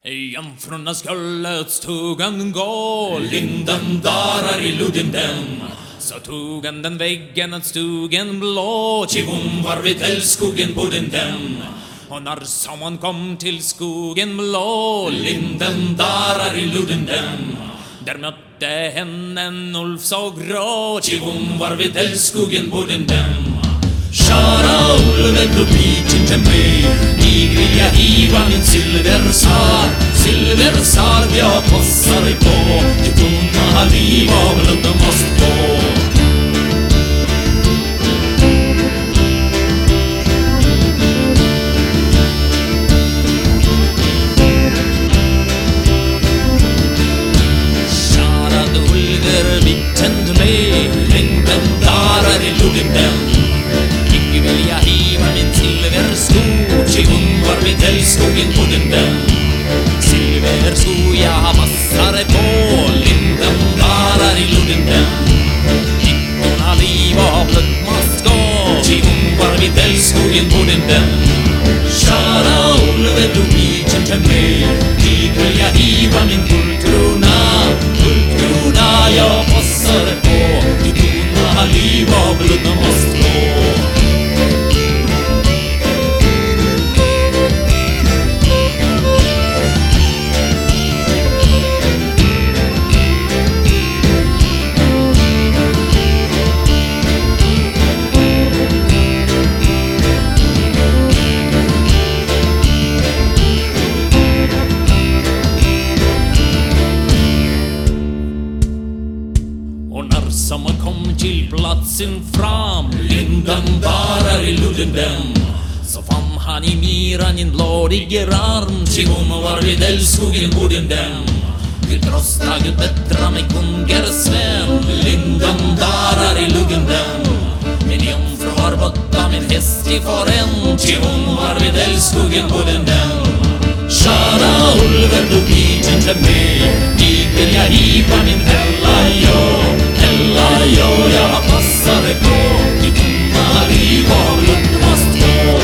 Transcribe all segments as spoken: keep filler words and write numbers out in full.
Jungfrurna skulle åt stugan gå, linden darar i ludden den. Så tog han den väggen åt stugan blå, till hon var vid älskogen bodden den. Och när sommaren kom till skogen blå, linden darar i ludden den. Där mötte henne en ulf så grå, till hon var vid älskogen bodden den. Kära ulven, du bit inte med, dig vill jag hiva min silversar. Silversar, jag passar dig på, ditt unga liv av blod måste gå. Kära ulver, bit inte med, längden darar i ludden den. Vill jag hiva min silversko, till hon var vid älskogen på den den. Silversko jag passade på, linden darar i ludden den. Hittorna liv och blött måste gå, till hon var vid älskogen på den den. Kära Olve, du bit inte med, dig vill jag hiva min guldkrona. Guldkrona jag passade på, hittorna liv och blött måste gå. Som kom till platsen fram, linden darar i ludden den. Så fann han i miran en lådig arm, till hon var vid älskogen bodden den. Gud rosta, Gud bättra mig kungar Sven, linden darar i ludden den. Min jungfru har borta min häst i faren, till hon var vid älskogen bodden den. Kära ulver, du bit inte med, dig vill jag hiva min hälla, jo. Hella, jo, jag passar dig på, ditt unga liv av blod måste gå.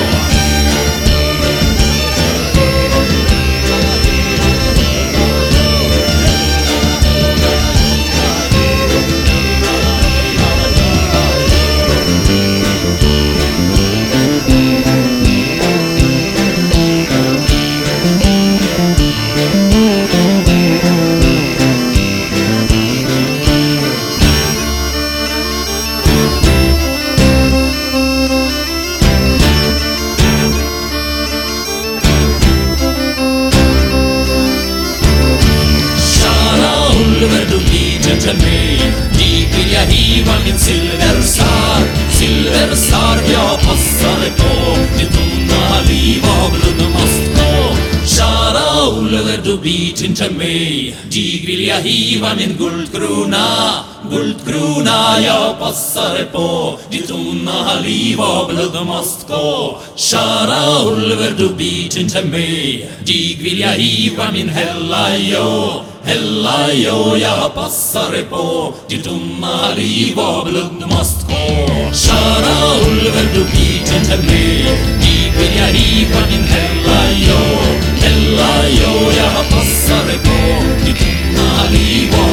Du bit inte med, dig vill jag hiva min silversar. Silversar, jag passar dig på, ditt unga liv av blod måste gå. Kära Oliver, du bit inte med, dig vill jag hiva min guldkrona. Guldkrona, jag passar dig på, ditt unga liv av blod måste gå. Kära Oliver, du bit inte med, dig vill jag hiva min hälla, jo. Hella, jo, jag passar dig på, ditt unga liv och blod måste gå. Kära Ulver, du bit inte med, dig vill jag hiva min hälla, jo. Hella, jo, jag passar dig på, ditt unga liv och